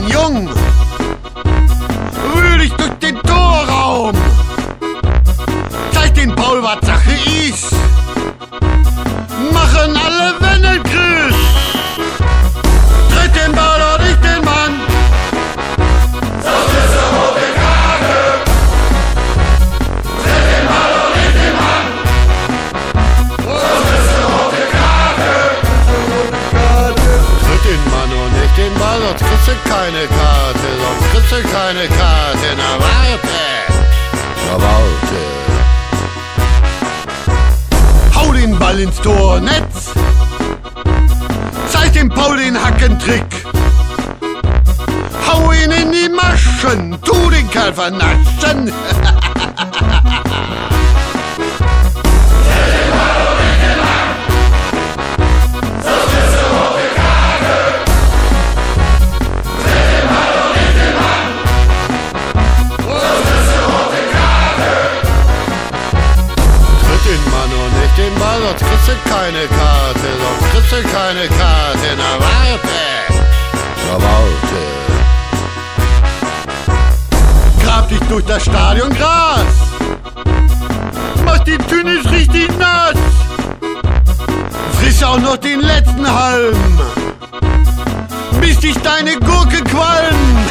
den Jungen, wühl dich durch den Torraum, zeig den Paul, was Sache ist, machen alle Wendelgrüß, tritt den Ball und nicht den Mann, sonst ist er rote Karte, tritt den Ball und nicht den Mann, sonst ist er rote Karte, tritt den Mann und nicht den Ball, sonst kriegst du keine Karte, sonst kriegst du keine Karte, na warte, na warte. Hau den Ball ins Tornetz, zeig dem Paul den Hackentrick, hau ihn in die Maschen, tu den Kerl vernaschen. Den Ball, sonst kriegst du keine Karte, sonst kriegst du keine Karte, na warte, na warte. Grab dich durch das Stadiongras, mach die Tünis richtig nass, friss auch noch den letzten Halm, bis dich deine Gurke qualmt.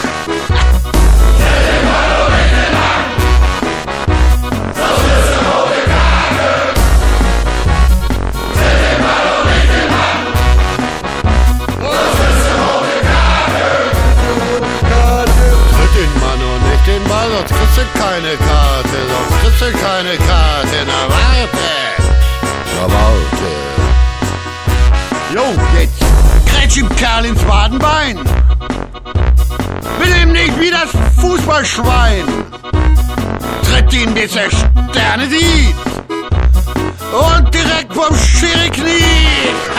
Den Ball, sonst kriegst du keine Karte, sonst kriegst du keine Karte, na warte, na warte. Jo, jetzt grätsch ihm Kerl ins Wadenbein, will ihm nicht wie das Fußballschwein, tritt ihn, bis er Sterne sieht und direkt vom Schiri kniet.